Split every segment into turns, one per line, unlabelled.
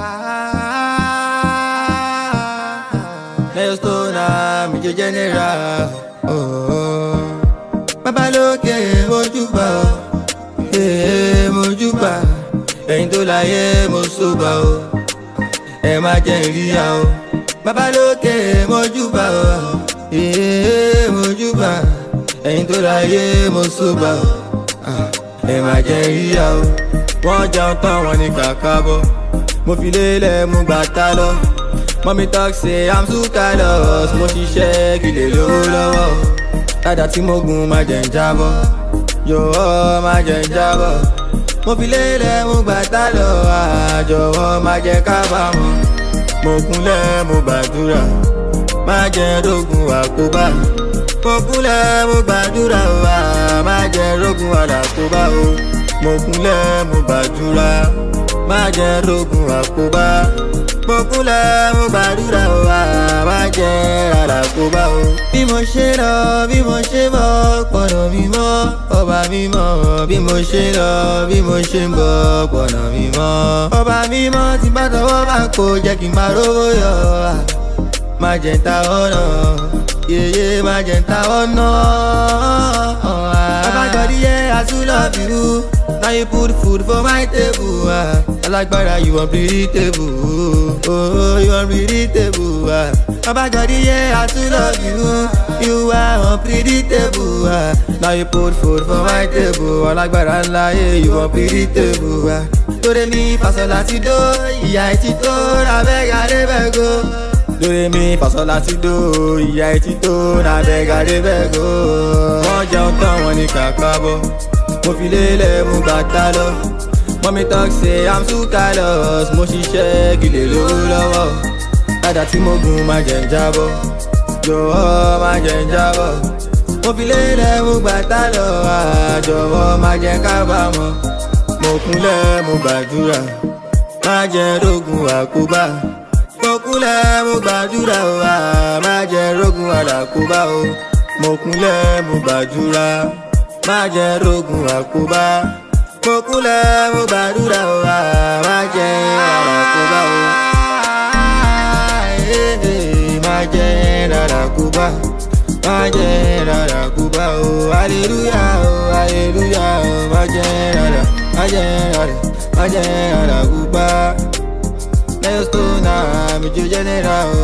Nail stoner, mi jẹ́ general. Bàbá lókè mojúbà o, mojúbà. Ẹ̀yin tó láyé mo sóbà o, ẹ má jẹ́ ìríyà o. Bàbá lókè mojúbà o, mojúbà. Ẹ̀yin tó láyé mo sóbà o, ẹ má jẹ́ ìríyà o. Wọ́n jẹun tán wọn ní kàkà bọ̀, mo fi lélẹ̀ mú gbàtà lọ. Mommy talk say I'm too callous, mo ṣiṣẹ́ kí lè lówó lọ́wọ́. Dada tí mo gùn má jẹ́ ń jábọ́, yòó má jẹ́ ń jábọ́. Mo fi lélẹ̀ mú gbàtà lọ, àjọwọ́ má jẹ́ kábàámọ̀. Mo kúnlẹ̀ mo gbàdúrà, má jẹ́ rógun àkóbá. Mo kúnlẹ̀ mo gbàdúrà, má jẹ́ rógun àlàkóbá o. Mo kúnlẹ̀ mo gbàdúrà, má jẹ́ rógun àkóbá. Mo kúnlẹ̀ mo gbàdúrà, má jẹ́ àlàkóbá o. Bí mo ṣe lọ, bí mo ṣe bọ̀, pọ̀nà mímọ́, ọba mímọ́. Bí mo ṣe lọ, bí mo ṣe ń bọ̀, pọ̀nà mímọ́. Ọba mímọ́ tí bá tọwọ́ bá kó, jẹ́ kí n máa rówó yọ. Má jẹ́ ta ọ̀nà, yeye má jẹ́ ta ọ̀nà. Baba God, yeah, I still love you. Now you put food for my table. Alágbára, you unpredictable. Oh, you unpredictable. Baba God, yeah, I still love you. You are unpredictable. Now you put food for my table. Alágbára ńlá, yeah, you unpredictable. Dore mi fa sol la ti do, ìyà ẹ̀ ti tó, abeg abeg o. Dore mi fa sol la ti do, ìyà ẹ̀ ti tó, abeg abeg o. Wọ́n jẹun tán wọn ní kàkà bọ̀, mo fi lélẹ̀ mú gbàtà lọ. Mommy talk say I'm too callous, mo ṣiṣẹ́ kí lè lówó lọ́wọ́. Dada tí mo gùn má jẹ́ ń jábọ́, jọ̀wọ́ má jẹ́ ń jábọ́. Mo fi lélẹ̀ mú gbàtà lọ, àjọwọ́ má jẹ́ kábàámọ̀. Mo kúnlẹ̀ mo gbàdúrà, má jẹ́ rógun àkóbá. Mo kúnlẹ̀ mo gbàdúrà, má jẹ́ rógun àlàkóbá o. Mo kúnlẹ̀ mo gbàdúrà, má jẹ́ rógun àkóbá. Mo kúnlẹ̀ mo gbàdúrà, má jẹ́ àlàkóbá o. Má jẹ́ àlàkóbá, má jẹ́ àlàkóbá o. Hallelujah o, hallelujah o. Má jẹ́ àlàkóbá, má jẹ́ àlàkóbá. Nail stoner, mi jẹ́ general o.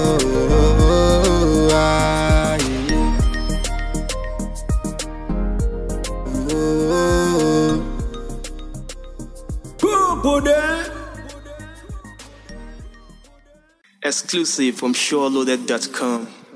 Exclusive from SureLoaded.com.